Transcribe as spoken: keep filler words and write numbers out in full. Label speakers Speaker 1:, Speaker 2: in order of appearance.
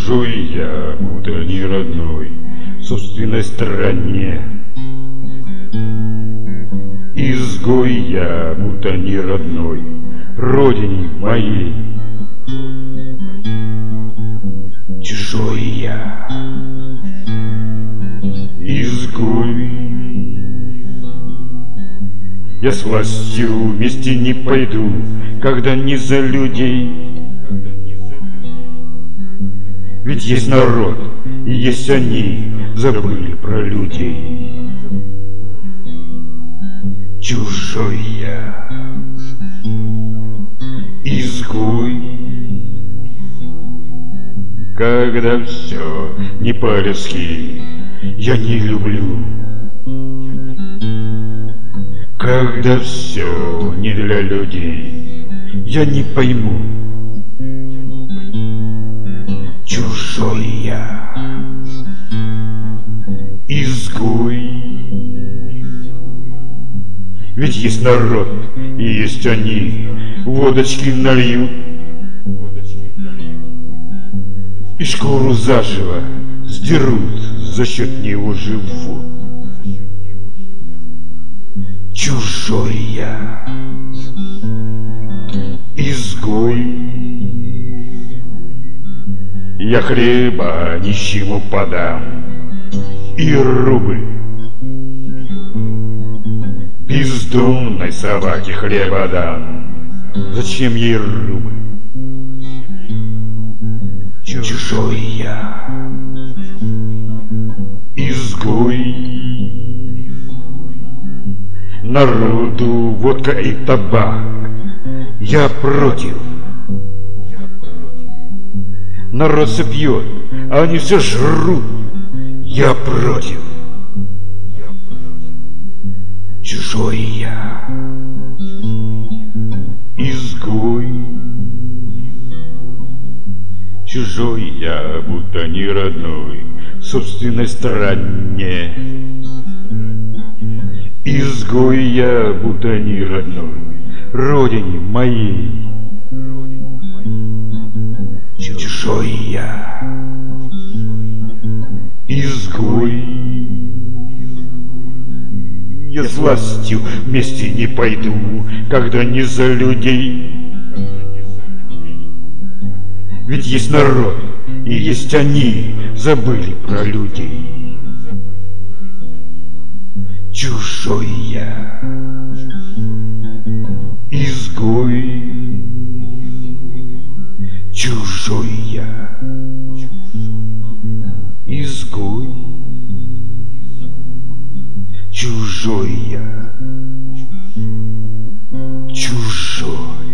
Speaker 1: Чужой я, будто не родной, в собственной стране. Изгой я, будто не родной, родине моей. Чужой я, изгой. Я с властью вместе не пойду, когда не за людей. Ведь есть народ, и есть они, забыли про людей. Чужой я, изгой. Когда все не по-людски, я не люблю. Когда все не для людей, я не пойму. Чужой я, изгой. Ведь есть народ, и есть они, водочки нальют, и шкуру заживо сдерут, за счет него живут. Чужой я, изгой. Я хлеба нищему подам и рубль бездомной собаке хлеба дам. Зачем ей рубль? Чужой я, изгой. Народу водка и табак, я против. Народ все пьет, а они все жрут, я против. Чужой я, изгой. Чужой я, будто не родной, в собственной стране. Изгой я, будто не родной, родине моей. Чужой я, изгой. Я с властью вместе не пойду, когда не за людей. Ведь есть народ, и есть они, забыли про людей. Чужой я, изгой. Чужой я, изгой. Чужой я, чужой.